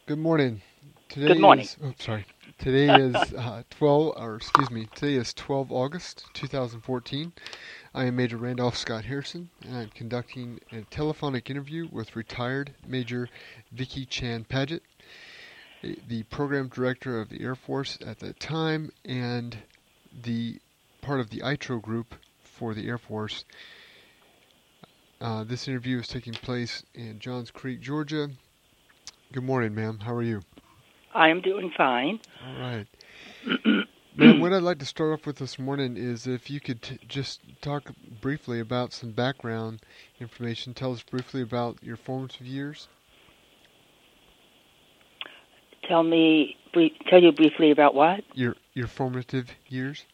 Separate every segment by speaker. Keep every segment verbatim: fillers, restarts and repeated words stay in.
Speaker 1: Good morning.
Speaker 2: Good
Speaker 1: Today
Speaker 2: morning.
Speaker 1: is, oh, sorry. Today is uh, twelve, or excuse me, today is twelve August two thousand fourteen. I am Major Randolph Scott Harrison, and I'm conducting a telephonic interview with retired Major Vicki Chan Paget, the program director of the Air Force at that time, and the part of the I T R O group for the Air Force. Uh, this interview is taking place in Johns Creek, Georgia. Good morning, ma'am. How are you?
Speaker 2: I am doing fine.
Speaker 1: All right. Ma'am, what I'd like to start off with this morning is if you could t- just talk briefly about some background information. Tell us briefly about your formative years.
Speaker 2: Tell me, brief, tell you briefly about what?
Speaker 1: Your your formative years.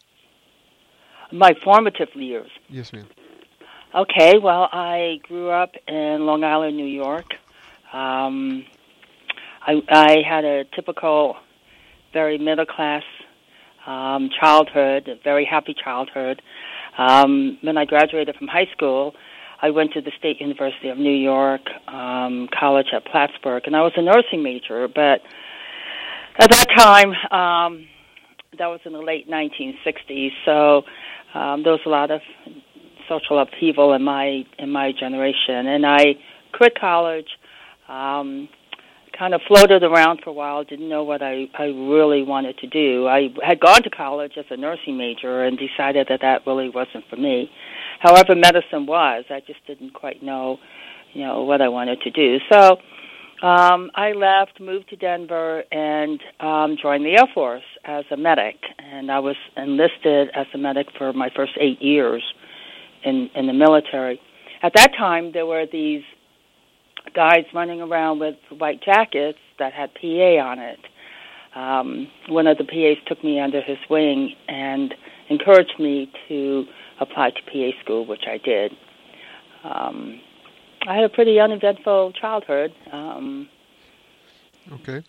Speaker 2: My formative years.
Speaker 1: Yes, ma'am.
Speaker 2: Okay, well, I grew up in Long Island, New York. Um, I, I had a typical, very middle-class um, childhood, a very happy childhood. Um, when I graduated from high school, I went to the State University of New York um, College at Plattsburgh, and I was a nursing major, but at that time, um, that was in the late nineteen sixties, so um, there was a lot of social upheaval in my in my generation, and I quit college, um, kind of floated around for a while, didn't know what I, I really wanted to do. I had gone to college as a nursing major and decided that that really wasn't for me. However, medicine was. I just didn't quite know, you know, what I wanted to do. So um, I left, moved to Denver, and um, joined the Air Force as a medic. And I was enlisted as a medic for my first eight years in, in the military. At that time, there were these guys running around with white jackets that had P A on it. Um, one of the P As took me under his wing and encouraged me to apply to P A school, which I did. Um, I had a pretty uneventful childhood. Um,
Speaker 1: Okay.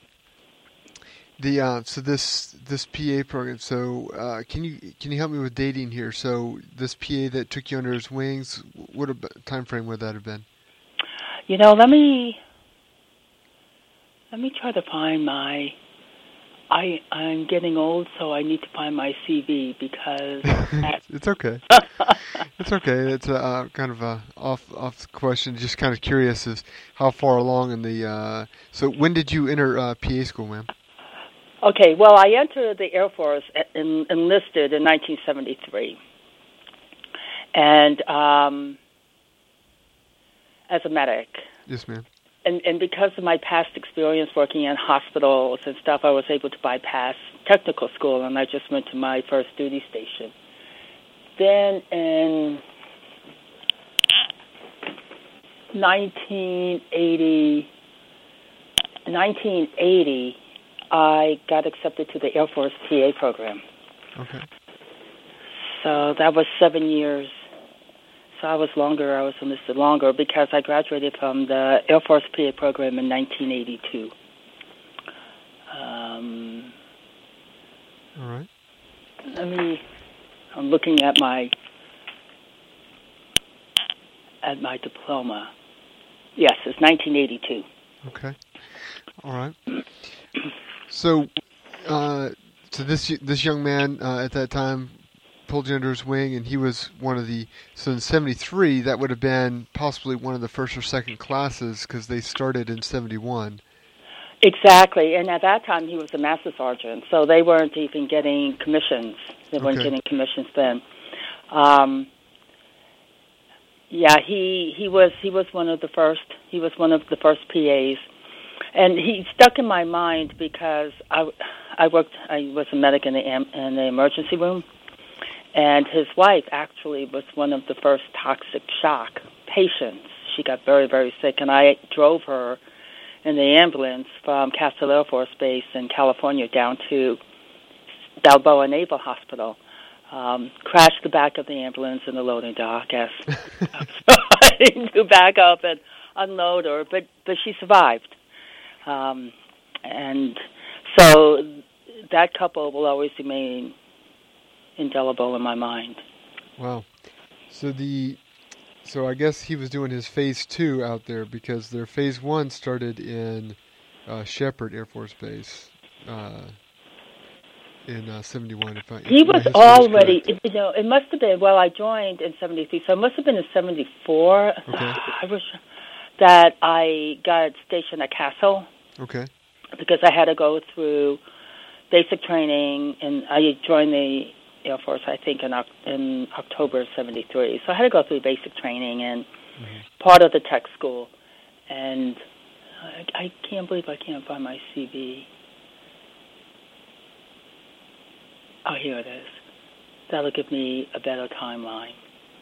Speaker 1: The uh, so this this P A program. So uh, can you can you help me with dating here? So this P A that took you under his wings, what ab- time frame would that have been?
Speaker 2: you know, let me let me try to find my. I I'm getting old, so I need to find my C V because at,
Speaker 1: It's okay. It's okay. It's a uh, kind of a off off question. Just kind of curious as how far along in the. Uh, so when did you enter uh, P A school, ma'am?
Speaker 2: Okay, well, I entered the Air Force en- enlisted in nineteen seventy-three, and um, as a medic.
Speaker 1: Yes, ma'am.
Speaker 2: And, and because of my past experience working in hospitals and stuff, I was able to bypass technical school, and I just went to my first duty station. Then in nineteen eighty, nineteen eighty, I got accepted to the Air Force P A program.
Speaker 1: Okay.
Speaker 2: So that was seven years. So I was longer, I was enlisted longer because I graduated from the Air Force P A program in nineteen eighty-two. Um,
Speaker 1: All right.
Speaker 2: let me, I'm looking at my, at my diploma. Yes, it's nineteen eighty-two.
Speaker 1: Okay. All right. So, uh, so this this young man uh, at that time pulled you under his wing, and he was one of the. So in seventy-three, that would have been possibly one of the first or second classes because they started in seventy-one.
Speaker 2: Exactly, and at that time he was a master sergeant, so they weren't even getting commissions. They weren't
Speaker 1: Okay.
Speaker 2: getting commissions then. Um, yeah, he he was he was one of the first. He was one of the first P As, and he stuck in my mind because I, I worked. I was a medic in the am- in the emergency room, and his wife actually was one of the first toxic shock patients. She got very very sick, and I drove her in the ambulance from Castle Air Force Base in California down to Balboa Naval Hospital. Um, crashed the back of the ambulance in the loading dock as I was trying to back up and unload her, but, but she survived. Um, and so that couple will always remain indelible in my mind.
Speaker 1: Wow. So the so I guess he was doing his phase two out there because their phase one started in uh, Shepherd Air Force Base uh, in uh, seventy-one. If I, if
Speaker 2: He
Speaker 1: my
Speaker 2: was
Speaker 1: history is
Speaker 2: already,
Speaker 1: correct.
Speaker 2: you know, it must have been, well, I joined in seventy-three, so it must have been in seventy-four.
Speaker 1: Okay.
Speaker 2: I wish that I got stationed at Castle
Speaker 1: Okay.
Speaker 2: because I had to go through basic training, and I joined the Air Force, I think, in, Oc- in October of seventy-three. So I had to go through basic training and
Speaker 1: Mm-hmm.
Speaker 2: part of the tech school. And I, I can't believe I can't find my C V. Oh, here it is. That'll give me a better timeline.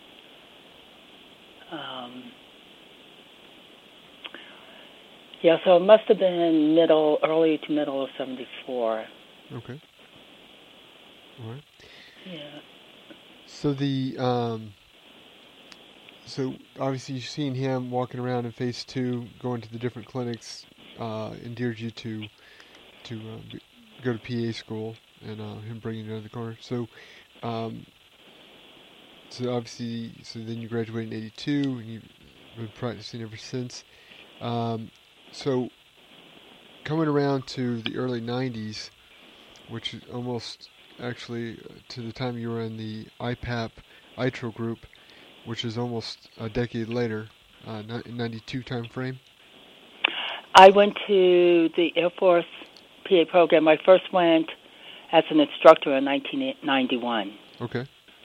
Speaker 2: Um, yeah, so it must have been middle, early to middle of seventy-four.
Speaker 1: Okay. All right.
Speaker 2: Yeah.
Speaker 1: So the um, so obviously you've seen him walking around in phase two, going to the different clinics, uh, endeared you to to uh, b- go to P A school, and uh, him bringing you to the corner. So, um, so obviously, so then you graduated in eighty-two, and you've been practicing ever since. Um, so coming around to the early nineties, which is almost actually uh, to the time you were in the I PAP I T R O group, which is almost a decade later, uh, ninety-two time frame.
Speaker 2: I went to the Air Force P A program. I first went as an instructor in nineteen ninety-one.
Speaker 1: Okay.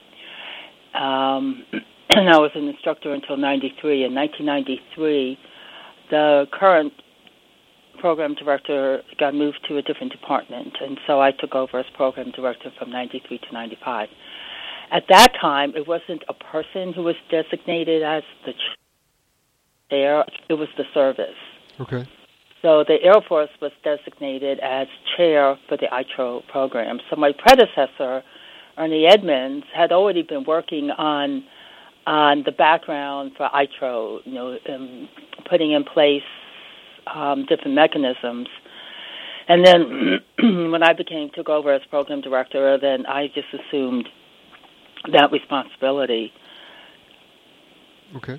Speaker 2: Um, and I was an instructor until ninety-three. In nineteen ninety-three, the current program director got moved to a different department, and so I took over as program director from ninety-three to ninety-five. At that time, it wasn't a person who was designated as the chair, it was the service.
Speaker 1: Okay.
Speaker 2: So the Air Force was designated as chair for the I T R O program. So my predecessor, Ernie Edmonds, had already been working on on the background for I T R O, you know, um, putting in place um, different mechanisms. And then when I became took over as program director, then I just assumed that responsibility.
Speaker 1: Okay.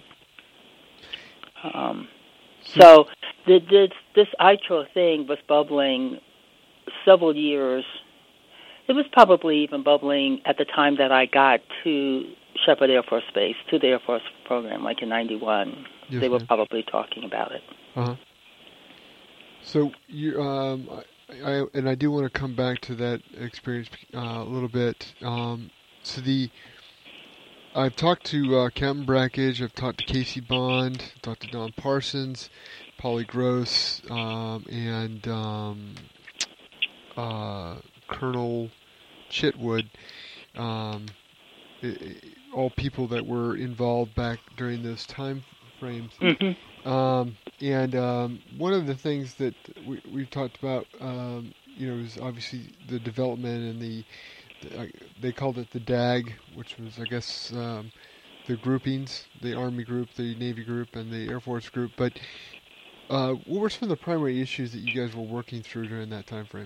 Speaker 2: Um, so the, this this I T R O thing was bubbling several years. It was probably even bubbling at the time that I got to Shepherd Air Force Base, to the Air Force program, like in ninety-one.
Speaker 1: Yes,
Speaker 2: they were
Speaker 1: ma'am.
Speaker 2: probably talking about it.
Speaker 1: Uh-huh. So you, um, I, I, and I do want to come back to that experience uh, a little bit. Um, so the, I've talked to uh, Captain Brackage, I've talked to Casey Bond, I've talked to Don Parsons, Polly Gross, um, and um, uh, Colonel Chitwood. Um, it, it, all people that were involved back during those time frames.
Speaker 2: Mm-hmm.
Speaker 1: Um, and um, one of the things that we, we've talked about, um, you know, is obviously the development and the, the uh, they called it the D A G, which was, I guess, um, the groupings, the Army group, the Navy group, and the Air Force group. But uh, what were some of the primary issues that you guys were working through during that time frame?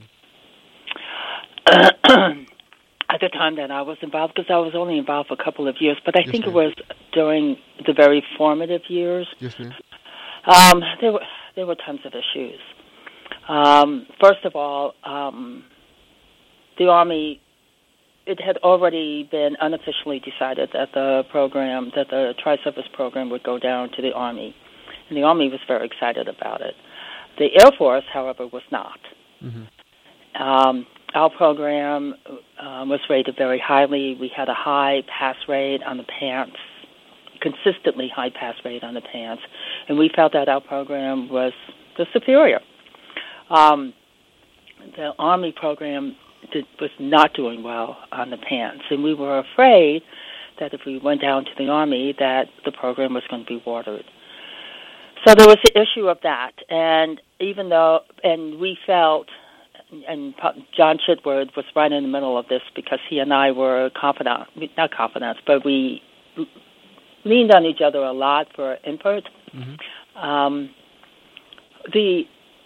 Speaker 2: At the time that I was involved, because I was only involved for a couple of years, but I
Speaker 1: Yes,
Speaker 2: think
Speaker 1: ma'am.
Speaker 2: it was during the very formative years.
Speaker 1: Yes, ma'am.
Speaker 2: Um, there were there were tons of issues. Um, first of all, um, the Army, it had already been unofficially decided that the program, that the Tri-Service program would go down to the Army, and the Army was very excited about it. The Air Force, however, was not.
Speaker 1: Mm-hmm.
Speaker 2: Um, our program um, was rated very highly. We had a high pass rate on the pants, consistently high pass rate on the pants, and we felt that our program was the superior. Um, the Army program did, was not doing well on the pants, and we were afraid that if we went down to the Army that the program was going to be watered. So there was the issue of that, and even though, and we felt, and John Chitwood was right in the middle of this because he and I were confidant, not confidants, but we leaned on each other a lot for input.
Speaker 1: Mm-hmm.
Speaker 2: Um, the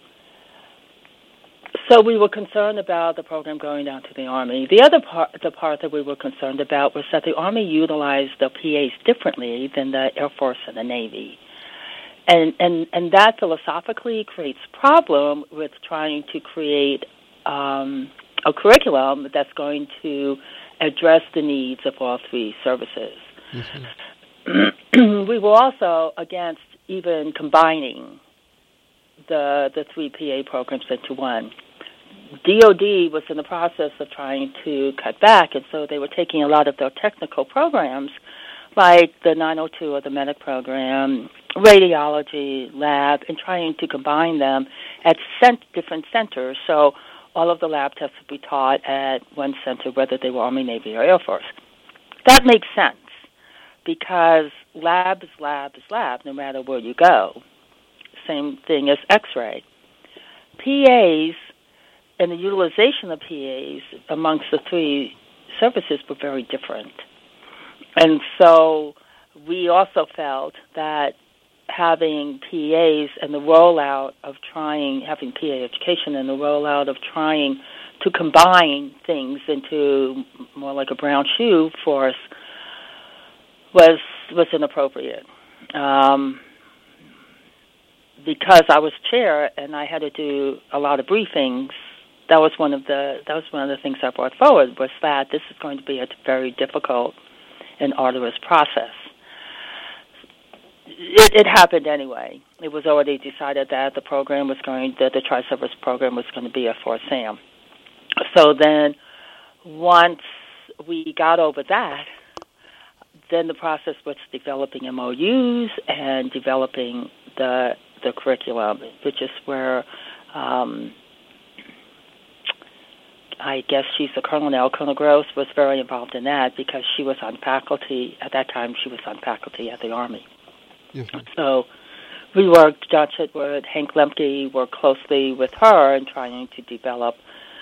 Speaker 2: so we were concerned about the program going down to the Army. The other part, the part that we were concerned about was that the Army utilized the P As differently than the Air Force and the Navy. and, and, and that philosophically creates problem with trying to create um, a curriculum that's going to address the needs of all three services. Mm-hmm. We were also against even combining the the three P A programs into one. D O D was in the process of trying to cut back, and so they were taking a lot of their technical programs, like the nine oh two or the medic program, radiology, lab, and trying to combine them at cent- different centers. So all of the lab tests would be taught at one center, whether they were Army, Navy, or Air Force. That makes sense, because lab is lab is lab, no matter where you go. Same thing as X-ray. P As and the utilization of P As amongst the three services were very different. And so we also felt that having P As and the rollout of trying, having P A education and the rollout of trying to combine things into more like a brown shoe for us was was inappropriate. Um, because I was chair and I had to do a lot of briefings, that was one of the that was one of the things I brought forward, was that this is going to be a very difficult and arduous process. It, it happened anyway. It was already decided that the program was going, that the Tri-Service program was going to be a four SAM. So then, once we got over that, then the process was developing M O Us and developing the the curriculum, which is where um, I guess she's the colonel now. Colonel Gross was very involved in that because she was on faculty at that time. She was on faculty at the Army.
Speaker 1: Yes,
Speaker 2: so we worked, John Chitwood, Hank Lemke worked closely with her in trying to develop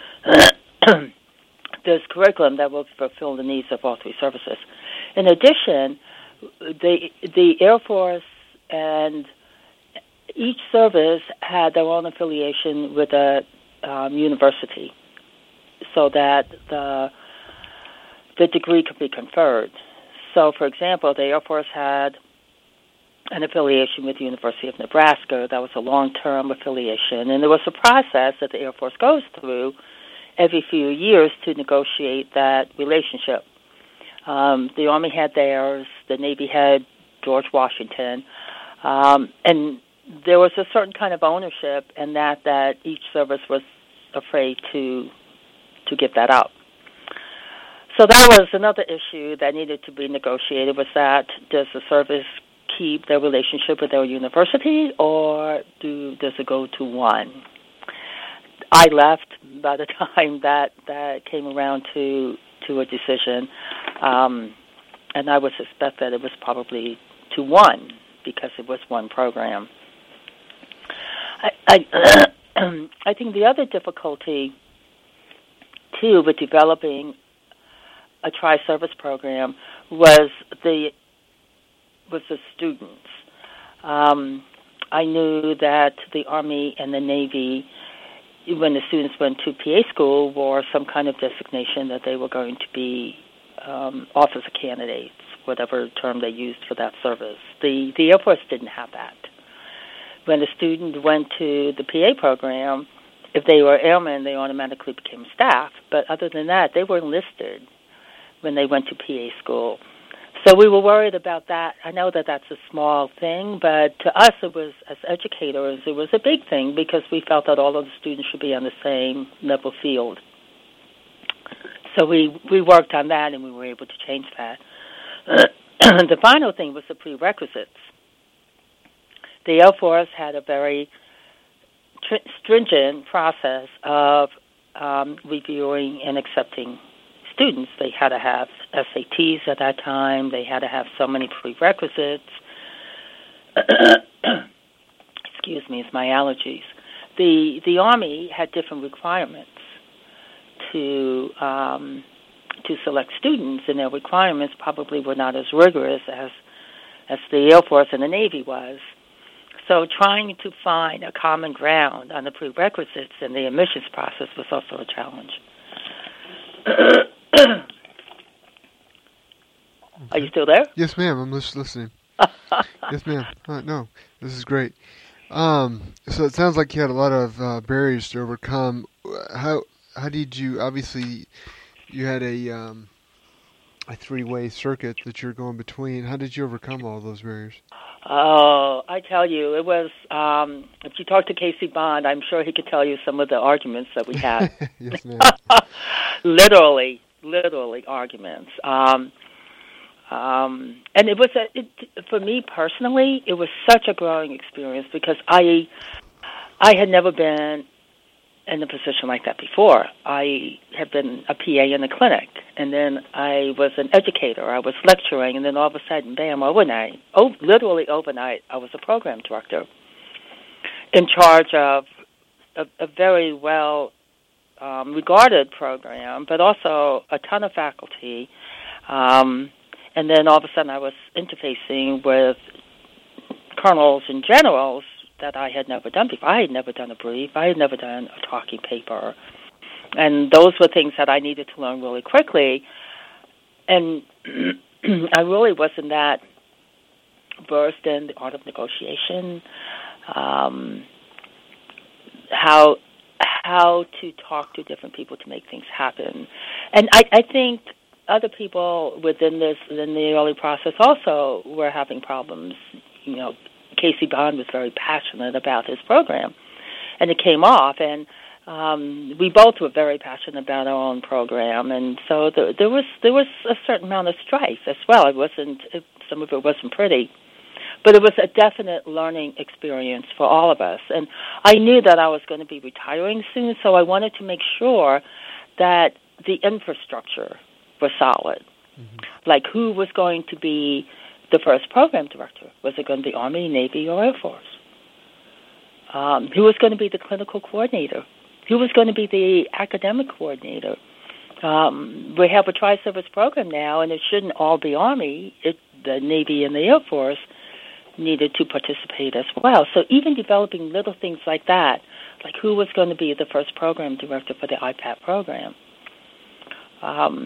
Speaker 2: this curriculum that will fulfill the needs of all three services. In addition, the the Air Force and each service had their own affiliation with a um, university, so that the the degree could be conferred. So, for example, the Air Force had an affiliation with the University of Nebraska. That was a long-term affiliation, and there was a process that the Air Force goes through every few years to negotiate that relationship. Um, the Army had theirs, the Navy had George Washington, um, and there was a certain kind of ownership in that that each service was afraid to to give that up. So that was another issue that needed to be negotiated, was that does the service keep their relationship with their university, or do does it go to one? I left by the time that, that came around to to a decision, um, and I would suspect that it was probably to one because it was one program. I I, I think the other difficulty too with developing a tri-service program was the was the students. Um, I knew that the Army and the Navy, when the students went to P A school, wore some kind of designation that they were going to be um, officer candidates, whatever term they used for that service. The the Air Force didn't have that. When a student went to the P A program, if they were airmen, they automatically became staff. But other than that, they were enlisted when they went to P A school. So we were worried about that. I know that that's a small thing, but to us, it was, as educators, it was a big thing because we felt that all of the students should be on the same level field. So we, we worked on that, and we were able to change that. The final thing was the prerequisites. The Air Force had a very tr- stringent process of um, reviewing and accepting students. They had to have S A Ts at that time. They had to have so many prerequisites. Excuse me, it's my allergies. The the Army had different requirements to um, to select students, and their requirements probably were not as rigorous as as the Air Force and the Navy was. So trying to find a common ground on the prerequisites and the admissions process was also a challenge. Are you still there?
Speaker 1: Yes, ma'am. I'm just listening. Yes, ma'am. Uh, no, this is great. Um, so it sounds like you had a lot of uh, barriers to overcome. How how did you? Obviously, you had a um, a three-way circuit that you're going between. How did you overcome all those barriers?
Speaker 2: Oh, I tell you, it was, um, if you talk to Casey Bond, I'm sure he could tell you some of the arguments that we had.
Speaker 1: Yes, ma'am.
Speaker 2: literally, literally arguments. Um, um, and it was, a, it, for me personally, it was such a growing experience because I, I had never been in a position like that before. I had been a P A in a clinic, and then I was an educator. I was lecturing, and then all of a sudden, bam, overnight, oh, literally overnight, I was a program director in charge of a, a very well um, regarded program, but also a ton of faculty. Um, and then all of a sudden, I was interfacing with colonels and generals that I had never done before. I had never done a brief. I had never done a talking paper. And those were things that I needed to learn really quickly. And I really wasn't that versed in the art of negotiation, um, how how to talk to different people to make things happen. And I, I think other people within this, in the early process also were having problems. You know, Casey Bond was very passionate about his program, and it came off. And um, we both were very passionate about our own program, and so there, there was there was a certain amount of strife as well. It wasn't it, some of it wasn't pretty, but it was a definite learning experience for all of us. And I knew that I was going to be retiring soon, so I wanted to make sure that the infrastructure was solid. Mm-hmm. Like who was going to be the first program director? Was it going to be Army, Navy, or Air Force? Um, who was going to be the clinical coordinator? Who was going to be the academic coordinator? Um, we have a tri-service program now, and it shouldn't all be Army. It, the Navy and the Air Force needed to participate as well. So even developing little things like that, like who was going to be the first program director for the I P A P program. Um,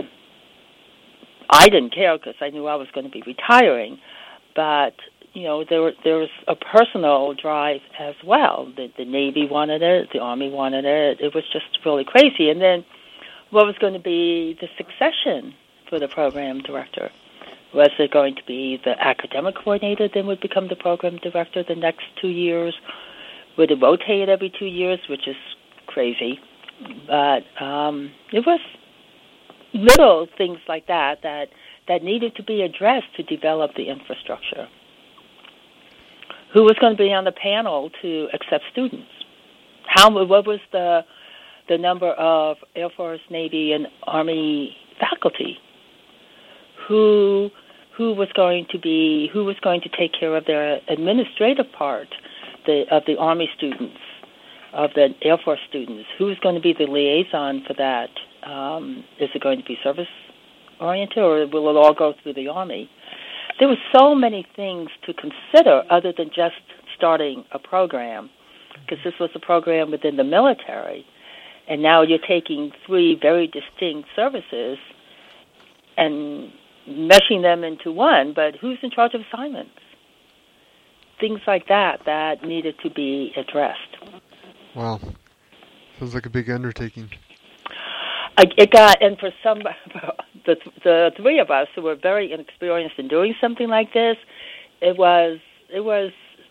Speaker 2: I didn't care because I knew I was going to be retiring, but you know there there was a personal drive as well. The, the Navy wanted it, the Army wanted it. It was just really crazy. And then, what was going to be the succession for the program director? Was it going to be the academic coordinator then would become the program director the next two years? Would it rotate every two years, which is crazy? But um, it was little things like that, that that needed to be addressed to develop the infrastructure. Who was going to be on the panel to accept students? How? What was the the number of Air Force, Navy, and Army faculty? Who who was going to be who was going to take care of their administrative part, the of the Army students, of the Air Force students? Who's going to be the liaison for that? Um, is it going to be service-oriented, or will it all go through the Army? There were so many things to consider other than just starting a program, because this was a program within the military, and now you're taking three very distinct services and meshing them into one, but who's in charge of assignments? Things like that that needed to be addressed.
Speaker 1: Wow. Sounds like a big undertaking.
Speaker 2: I, it got, and for some, the the three of us who were very inexperienced in doing something like this, it was it was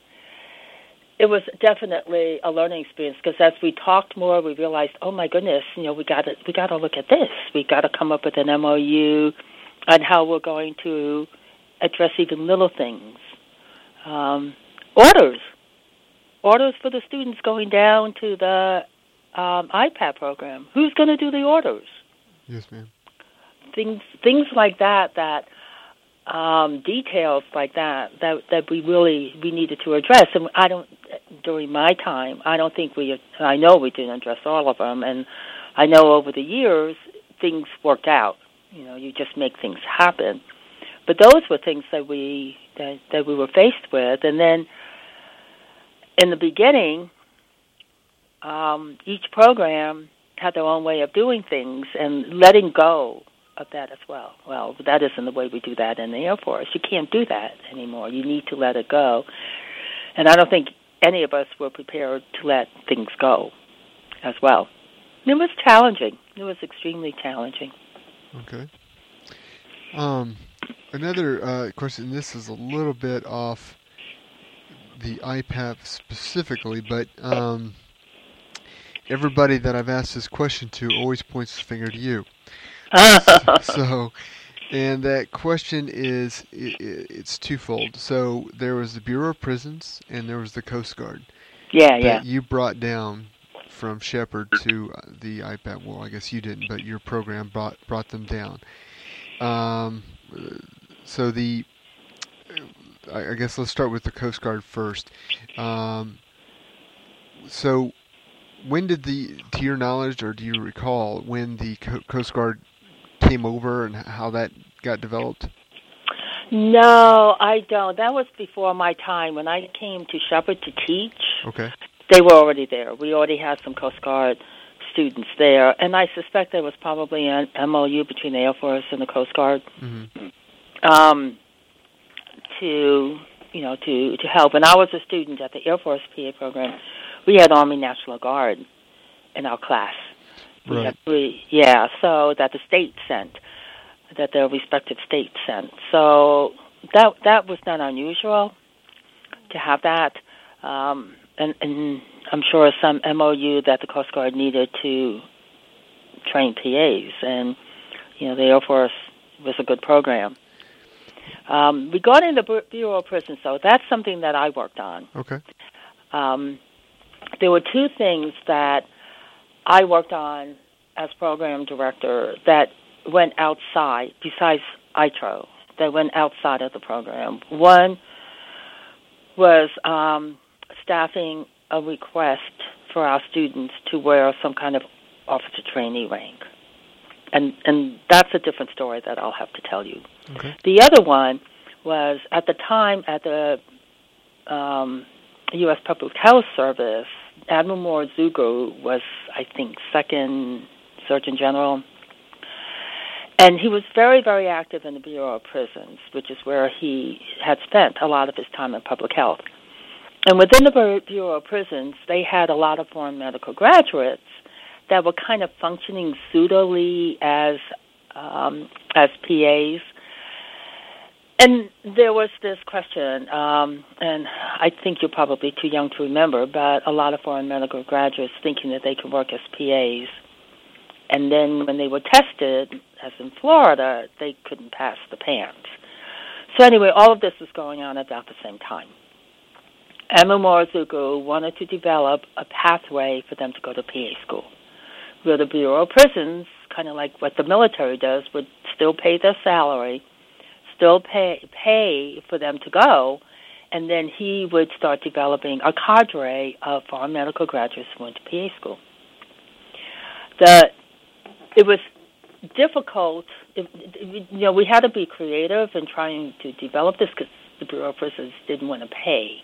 Speaker 2: it was definitely a learning experience. Because as we talked more, we realized, oh my goodness, you know, we got to we got to look at this. We got to come up with an M O U on how we're going to address even little things. Um, orders, orders for the students going down to the Um, I P A P program. Who's going to do the orders?
Speaker 1: Yes, ma'am.
Speaker 2: Things, things like that. That um, details like that. That that we really we needed to address. And I don't. During my time, I don't think we. I know we didn't address all of them. And I know over the years things worked out. You know, you just make things happen. But those were things that we that, that we were faced with. And then in the beginning, Um, each program had their own way of doing things, and letting go of that as well. Well, that isn't the way we do that in the Air Force. You can't do that anymore. You need to let it go. And I don't think any of us were prepared to let things go as well. It was challenging. It was extremely challenging.
Speaker 1: Okay. Um, another uh, question, this is a little bit off the I P A P specifically, but um, everybody that I've asked this question to always points the finger to you. So, and that question is, it, it's twofold. So there was the Bureau of Prisons and there was the Coast Guard.
Speaker 2: Yeah,
Speaker 1: that
Speaker 2: yeah.
Speaker 1: you brought down from Shepherd to the I P A P. Well, I guess you didn't, but your program brought brought them down. Um, so the, I guess let's start with the Coast Guard first. Um, so when did the, to your knowledge, or do you recall when the Coast Guard came over and how that got developed?
Speaker 2: No, I don't. That was before my time. When I came to Shepherd to teach,
Speaker 1: okay,
Speaker 2: they were already there. We already had some Coast Guard students there, and I suspect there was probably an M O U between the Air Force and the Coast Guard
Speaker 1: mm-hmm.
Speaker 2: um, to, you know, to, to help. And I was a student at the Air Force P A program. We had Army National Guard in our class. We
Speaker 1: right.
Speaker 2: had three, yeah, so that the state sent, that their respective states sent. So that that was not unusual to have that. Um, and, and I'm sure some M O U that the Coast Guard needed to train P As. And, you know, the Air Force was a good program. Um, regarding the Bureau of Prisons, though, that's something that I worked on.
Speaker 1: Okay.
Speaker 2: Um, there were two things that I worked on as program director that went outside, besides I T R O, that went outside of the program. One was um, staffing a request for our students to wear some kind of officer trainee rank. And and that's a different story that I'll have to tell you.
Speaker 1: Okay.
Speaker 2: The other one was, at the time at the um, U S Public Health Service, Admiral Morozugu was, I think, second Surgeon General. And he was very, very active in the Bureau of Prisons, which is where he had spent a lot of his time in public health. And within the Bureau of Prisons, they had a lot of foreign medical graduates that were kind of functioning pseudoli as um, as P As. And there was this question, um, and I think you're probably too young to remember, but a lot of foreign medical graduates thinking that they could work as P As. And then when they were tested, as in Florida, they couldn't pass the PANS. So anyway, all of this was going on at about the same time. Admiral Morozugu wanted to develop a pathway for them to go to P A school, where the Bureau of Prisons, kind of like what the military does, would still pay their salary, still pay pay for them to go, and then he would start developing a cadre of foreign medical graduates who went to P A school. The it was difficult. It, it, you know, we had to be creative in trying to develop this because the Bureau of Prisons didn't want to pay.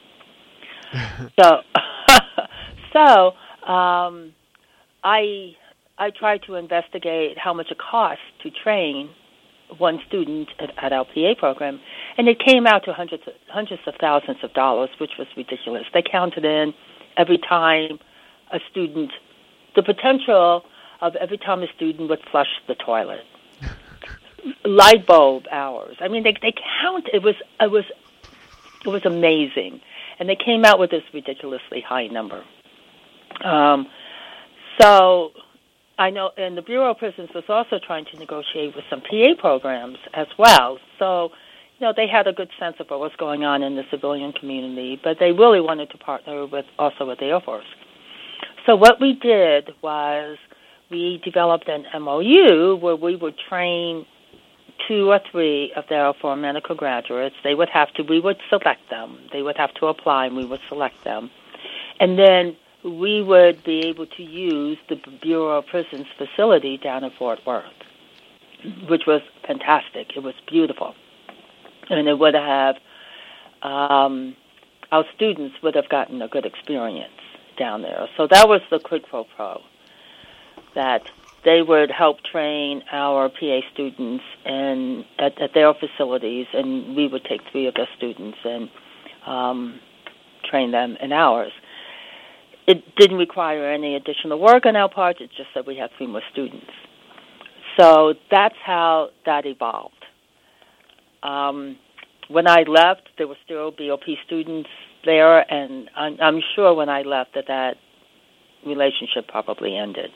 Speaker 2: so, so um, I I tried to investigate how much it cost to train one student at, at our P A program, and it came out to hundreds of, hundreds of thousands of dollars, which was ridiculous. They counted in every time a student, the potential of every time a student would flush the toilet, light bulb hours. I mean, they they count. It was it was it was amazing, and they came out with this ridiculously high number. Um, so. I know, and the Bureau of Prisons was also trying to negotiate with some P A programs as well. So, you know, they had a good sense of what was going on in the civilian community, but they really wanted to partner with also with the Air Force. So what we did was we developed an M O U where we would train two or three of their foreign medical graduates. They would have to, we would select them. They would have to apply, and we would select them. And then we would be able to use the Bureau of Prisons facility down in Fort Worth, which was fantastic. It was beautiful. And it would have, um, our students would have gotten a good experience down there. So that was the quid pro quo, that they would help train our P A students and at, at their facilities, and we would take three of their students and um, train them in ours. It didn't require any additional work on our part. It's just that we had three more students. So that's how that evolved. Um, when I left, there were still B O P students there, and I'm, I'm sure when I left that that relationship probably ended.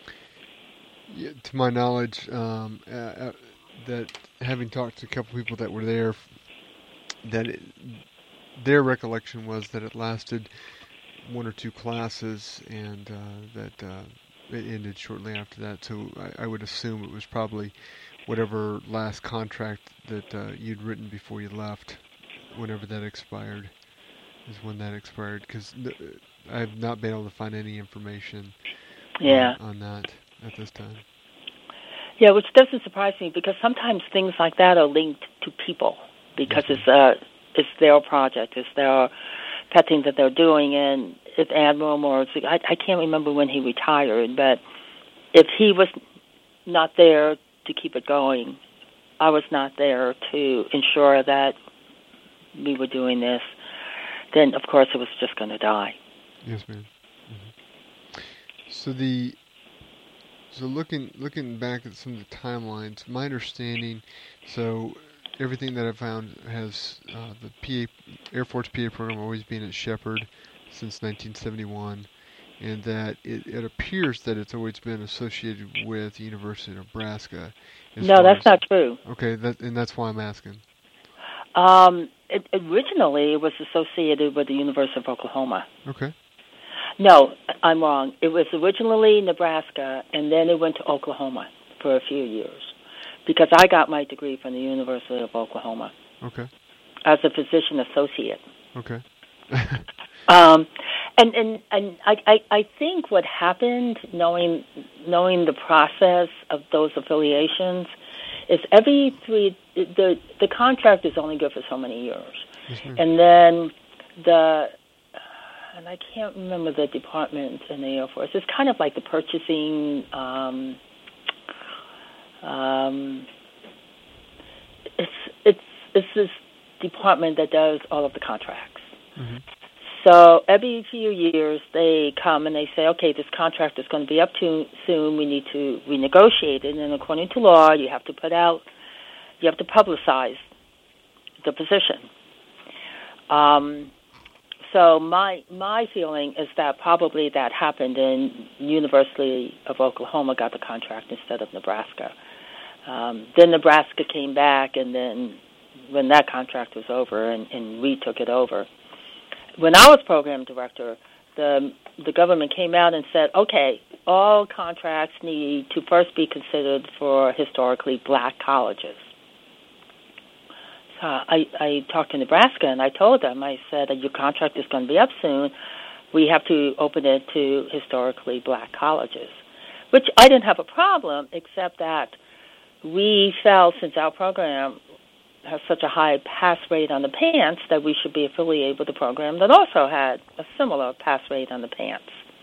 Speaker 1: Yeah, to my knowledge, um, uh, uh, that having talked to a couple people that were there, that it, their recollection was that it lasted one or two classes, and uh, that uh, it ended shortly after that. So I, I would assume it was probably whatever last contract that uh, you'd written before you left, whenever that expired, is when that expired. Because I've not been able to find any information
Speaker 2: yeah.
Speaker 1: on, on that at this time.
Speaker 2: Yeah, which doesn't surprise me, because sometimes things like that are linked to people, because
Speaker 1: yes,
Speaker 2: it's uh it's their project, it's their pet thing that they're doing, and if Admiral Moore, I, I can't remember when he retired, but if he was not there to keep it going, I was not there to ensure that we were doing this, then of course it was just going to die.
Speaker 1: Yes, ma'am. Mm-hmm. So the so looking looking back at some of the timelines, my understanding, so everything that I found has uh, the P A Air Force P A program always been at Shepherd since nineteen seventy-one, and that it, it appears that it's always been associated with the University of Nebraska.
Speaker 2: No, that's
Speaker 1: as,
Speaker 2: not true.
Speaker 1: Okay, that, and that's why I'm asking.
Speaker 2: Um, it, originally, it was associated with the University of Oklahoma.
Speaker 1: Okay.
Speaker 2: No, I'm wrong. It was originally Nebraska, and then it went to Oklahoma for a few years, because I got my degree from the University of Oklahoma.
Speaker 1: Okay.
Speaker 2: As a physician associate.
Speaker 1: Okay.
Speaker 2: um, and and and I, I I think what happened, knowing knowing the process of those affiliations, is every three the the contract is only good for so many years,
Speaker 1: mm-hmm.
Speaker 2: and then the and I can't remember the department in the Air Force. It's kind of like the purchasing. Um, um, it's it's it's this department that does all of the contracts.
Speaker 1: Mm-hmm.
Speaker 2: So every few years they come and they say, okay, this contract is going to be up to soon. We need to renegotiate it, and according to law, you have to put out, you have to publicize the position. Um, so my my feeling is that probably that happened, and University of Oklahoma got the contract instead of Nebraska. Um, then Nebraska came back, and then when that contract was over, and, and we took it over. When I was program director, the the government came out and said, okay, all contracts need to first be considered for historically black colleges. So I, I talked to Nebraska, and I told them, I said, your contract is going to be up soon. We have to open it to historically black colleges, which I didn't have a problem, except that we felt, since our program has such a high pass rate on the pants, that we should be affiliated with a program that also had a similar pass rate on the pants.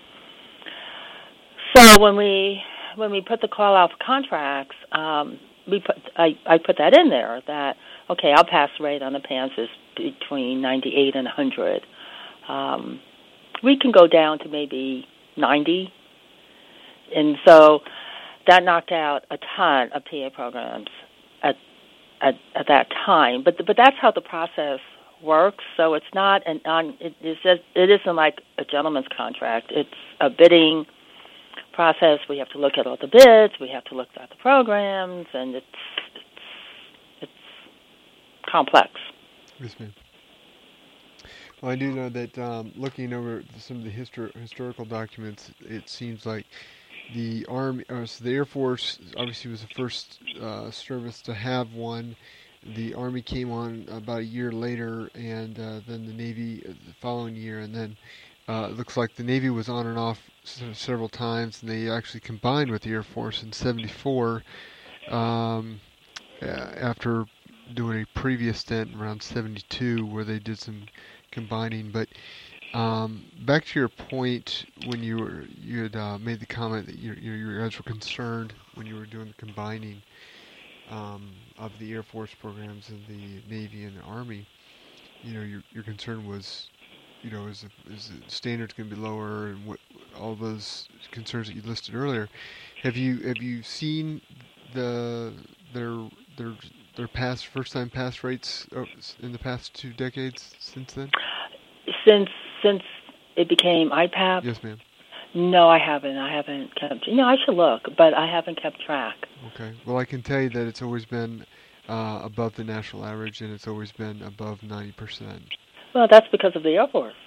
Speaker 2: So when we when we put the call out for contracts, um, we put I, I put that in there, that okay, our pass rate on the pants is between ninety-eight and one hundred. Um, we can go down to maybe ninety, and so that knocked out a ton of P A programs at At, at that time, but but that's how the process works. So it's not an on. It is it isn't like a gentleman's contract. It's a bidding process. We have to look at all the bids. We have to look at the programs, and it's it's, it's complex.
Speaker 1: Yes, ma'am. Well, I do know that um, looking over some of the histor- historical documents, it seems like the Army, uh, so the Air Force obviously was the first uh, service to have one. The Army came on about a year later, and uh, then the Navy the following year, and then uh, it looks like the Navy was on and off s- several times, and they actually combined with the Air Force in seventy-four um, after doing a previous stint around seventy-two where they did some combining. But Um, back to your point when you were you had uh, made the comment that you you you guys were concerned when you were doing the combining um, of the Air Force programs and the Navy and the Army. You know, your your concern was, you know, is the, is the standards going to be lower and what all those concerns that you listed earlier. Have you have you seen the their their their pass first time pass rates in the past two decades since then?
Speaker 2: Since since it became I P A P?
Speaker 1: Yes, ma'am.
Speaker 2: No, I haven't. I haven't kept. You know, I should look, but I haven't kept track.
Speaker 1: Okay. Well, I can tell you that it's always been uh, above the national average, and it's always been above ninety percent.
Speaker 2: Well, that's because of the Air Force.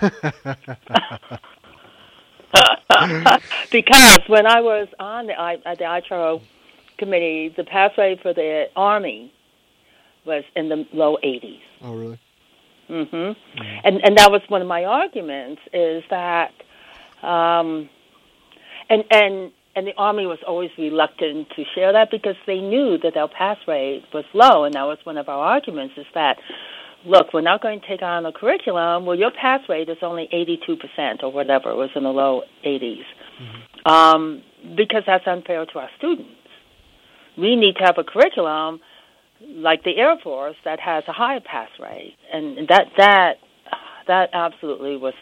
Speaker 2: Because when I was on the I, the I T R O committee, the pass rate for the Army was in the low eighties.
Speaker 1: Oh, really?
Speaker 2: Mm-hmm.
Speaker 1: Mm-hmm.
Speaker 2: And and that was one of my arguments is that, um, and and and the Army was always reluctant to share that because they knew that their pass rate was low, and that was one of our arguments is that, look, we're not going to take on a curriculum where your pass rate is only eighty-two percent or whatever, it was in the low eighties, mm-hmm. um, because that's unfair to our students. We need to have a curriculum like the Air Force that has a higher pass rate, and that that that absolutely was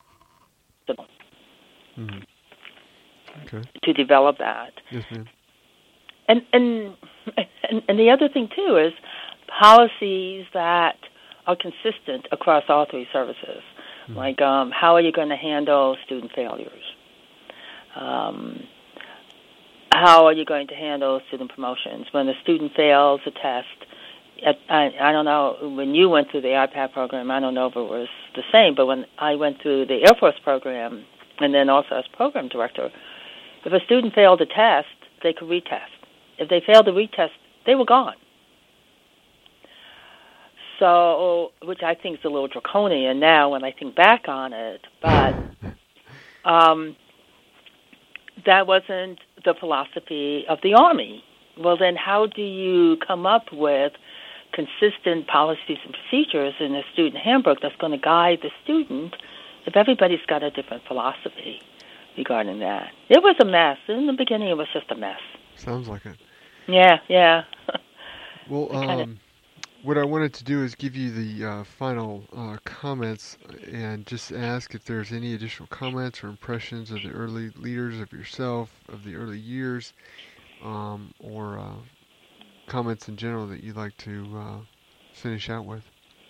Speaker 1: mm-hmm. okay.
Speaker 2: to develop that.
Speaker 1: Yes, ma'am.
Speaker 2: And, and and and the other thing too is policies that are consistent across all three services. Mm-hmm. Like, um, how are you going to handle student failures? Um, how are you going to handle student promotions? When a student fails a test, at, I, I don't know, when you went through the I P A P program, I don't know if it was the same, but when I went through the Air Force program, and then also as program director, if a student failed a test, they could retest. If they failed to retest, they were gone. So, which I think is a little draconian now when I think back on it, but um, that wasn't the philosophy of the Army. Well, then how do you come up with consistent policies and procedures in a student handbook that's going to guide the student if everybody's got a different philosophy regarding that? It was a mess. In the beginning, it was just a mess.
Speaker 1: Sounds like it.
Speaker 2: Yeah, yeah.
Speaker 1: Well, um, what I wanted to do is give you the uh, final uh, comments and just ask if there's any additional comments or impressions of the early leaders, of yourself, of the early years, um, or uh, comments in general that you'd like to uh, finish out with.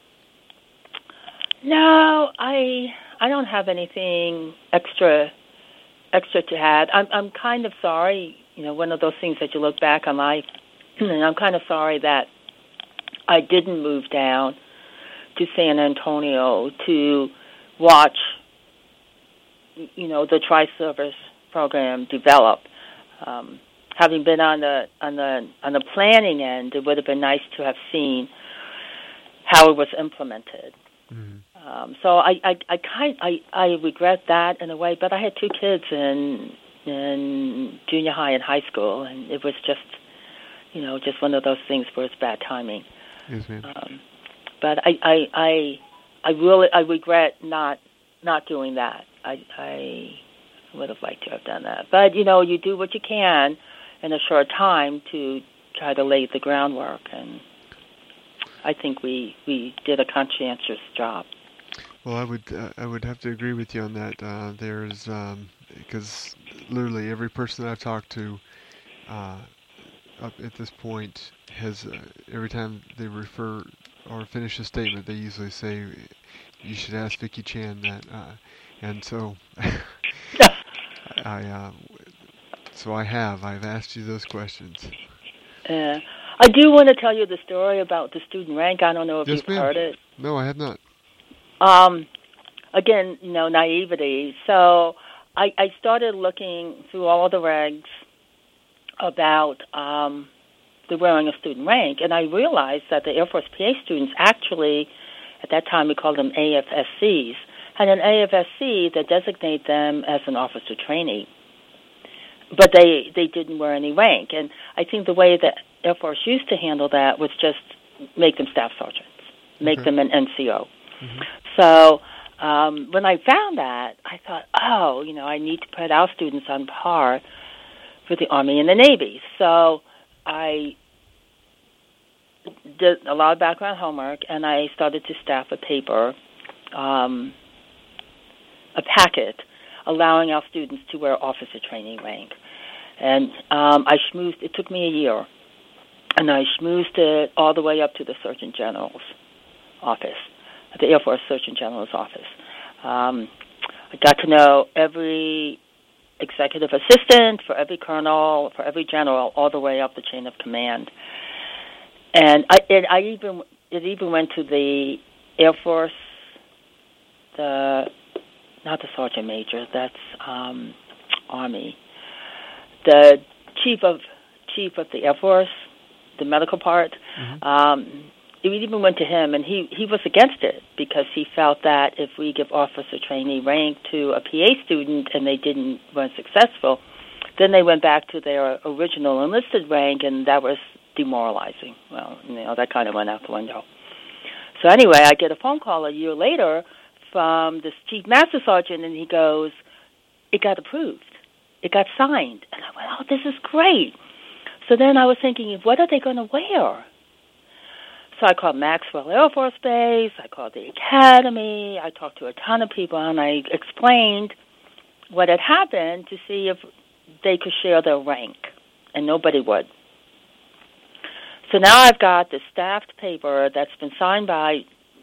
Speaker 2: No, I I don't have anything extra extra to add. I'm I'm kind of sorry, you know, one of those things that you look back on life, and I'm kind of sorry that I didn't move down to San Antonio to watch, you know, the Tri-Service program develop. Um, having been on the on the on the planning end, it would have been nice to have seen how it was implemented. Mm-hmm. Um, so I I I kind I, I regret that in a way, but I had two kids in in junior high and high school, and it was just, you know, just one of those things where it's bad timing.
Speaker 1: Yes, ma'am.
Speaker 2: Um, but I, I, I, I really, I regret not, not doing that. I, I would have liked to have done that. But you know, you do what you can in a short time to try to lay the groundwork, and I think we, we did a conscientious job.
Speaker 1: Well, I would, uh, I would have to agree with you on that. Uh, there's, um, because literally every person that I've talked to, uh, up at this point has uh, every time they refer or finish a statement, they usually say, "You should ask Vicki Chan that." Uh, and so, I uh, so I have I've asked you those questions.
Speaker 2: Uh, I do want to tell you the story about the student rank. I don't know if
Speaker 1: yes,
Speaker 2: you've
Speaker 1: ma'am.
Speaker 2: heard it.
Speaker 1: No, I have not.
Speaker 2: Um, again, you know, naivety. So I, I started looking through all the regs about um, the wearing of student rank, and I realized that the Air Force P A students actually, at that time we called them A F S Cs, had an A F S C that designated them as an officer trainee. But they, they didn't wear any rank, and I think the way that Air Force used to handle that was just make them staff sergeants, make okay. them an N C O. Mm-hmm. So um, when I found that, I thought, oh, you know, I need to put our students on par with the Army and the Navy. So I did a lot of background homework, and I started to staff a paper, um, a packet, allowing our students to wear officer training rank. And um, I schmoozed, it took me a year, and I schmoozed it all the way up to the Surgeon General's office, the Air Force Surgeon General's office. Um, I got to know every executive assistant, for every colonel, for every general, all the way up the chain of command. And I, it, I even it even went to the Air Force, the not the sergeant major, that's um, Army, the chief of chief of the Air Force, the medical part. Mm-hmm. Um, it even went to him, and he, he was against it because he felt that if we give officer trainee rank to a P A student and they didn't weren't successful, then they went back to their original enlisted rank, and that was demoralizing. Well, you know, that kind of went out the window. So anyway, I get a phone call a year later from this chief master sergeant, and he goes, it got approved. It got signed. And I went, oh, this is great. So then I was thinking, what are they going to wear? So I called Maxwell Air Force Base, I called the academy, I talked to a ton of people, and I explained what had happened to see if they could share their rank, and nobody would. So now I've got the staffed paper that's been signed by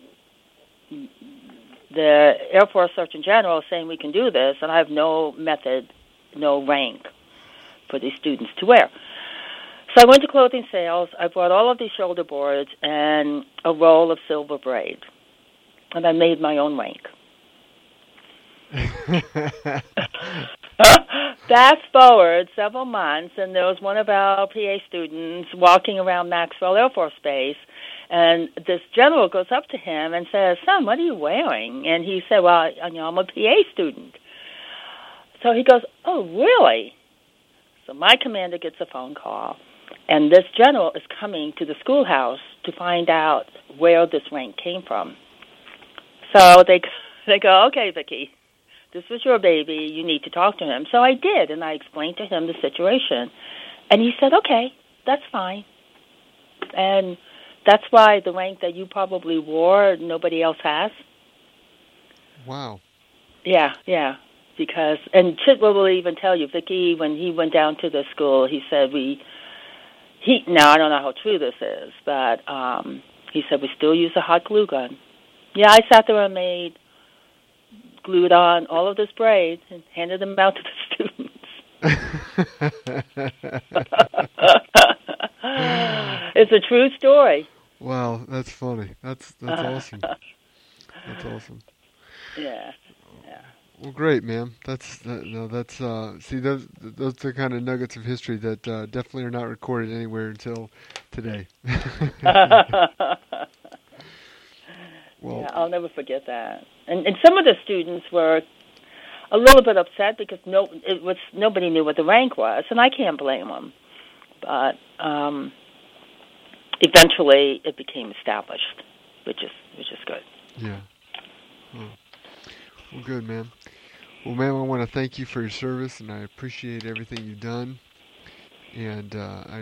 Speaker 2: the Air Force Surgeon General saying we can do this, and I have no method, no rank for these students to wear. So I went to clothing sales. I bought all of these shoulder boards and a roll of silver braid, and I made my own rank. Fast forward several months, and there was one of our P A students walking around Maxwell Air Force Base, and this general goes up to him and says, son, what are you wearing? And he said, well, you know, I'm a P A student. So he goes, oh, really? So my commander gets a phone call, and this general is coming to the schoolhouse to find out where this rank came from. So they they go, okay, Vicki, this was your baby. You need to talk to him. So I did, and I explained to him the situation. And he said, okay, that's fine. And that's why the rank that you probably wore, nobody else has.
Speaker 1: Wow.
Speaker 2: Yeah, yeah. Because, and Chitwell will even tell you, Vicki, when he went down to the school, he said we, he, now I don't know how true this is, but um, he said we still use a hot glue gun. Yeah, I sat there and made, glued on all of this braid and handed them out to the students. It's a true story.
Speaker 1: Wow, that's funny. That's that's awesome. That's awesome.
Speaker 2: Yeah. Yeah.
Speaker 1: Well, great, man. That's that, no, that's uh, see those those are the kind of nuggets of history that uh, definitely are not recorded anywhere until today. Well,
Speaker 2: yeah, I'll never forget that. And and some of the students were a little bit upset because no, it was nobody knew what the rank was, and I can't blame them. But um, eventually, it became established, which is which is good.
Speaker 1: Yeah. Oh. Well, good, man. Well, ma'am, I want to thank you for your service, and I appreciate everything you've done. And uh, I